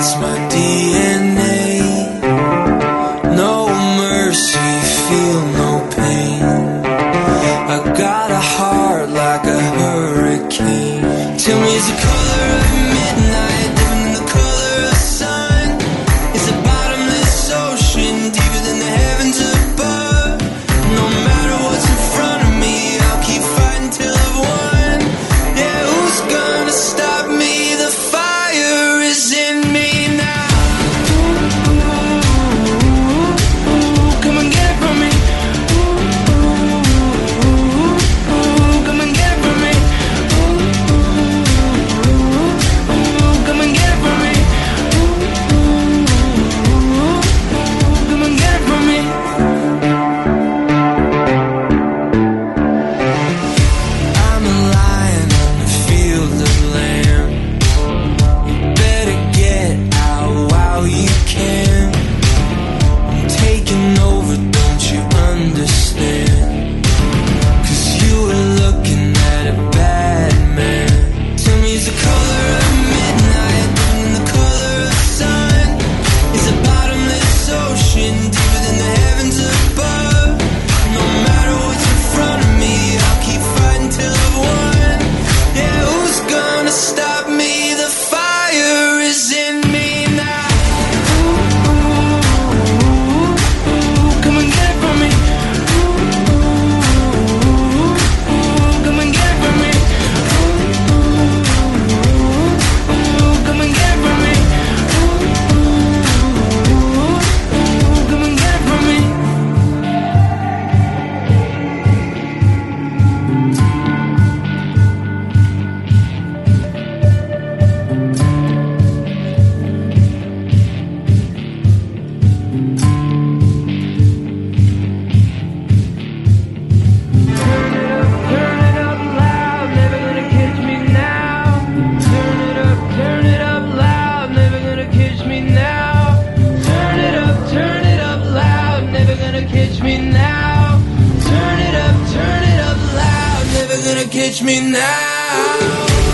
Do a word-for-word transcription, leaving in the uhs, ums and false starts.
it's my D N A. No mercy, feel no pain. I got a heart like a hurricane. Tell me, is the color of midnight different than the color of sun? It's a bottomless ocean deeper than the heavens above. No matter what's in front of me, I'll keep fighting till I've won. Yeah, who's gonna stop me? The fire is in me now. Come and get it from me. Come and get it from me. Come and get it from me. Come and get it from me. I'm a lion on the field of land. You better get out while you can. I'm taking over, don't you understand? 'Cause you were looking at a bad man. Tell me, is the color of midnight different than the color of sun? It's a bottomless ocean deeper than the heavens above. No matter what's in front of me, I'll keep fighting till I've won. Yeah, who's gonna stop me? The fire is in me now. Come and get it from me. Come and get it from me. Come and get it from me. Come and get it from me. Turn it up loud, never gonna catch me now. Turn it up, turn it up loud, never gonna catch me now. Turn it up, turn it up loud, never gonna catch me now. Turn it up, turn it up loud, never gonna catch me now.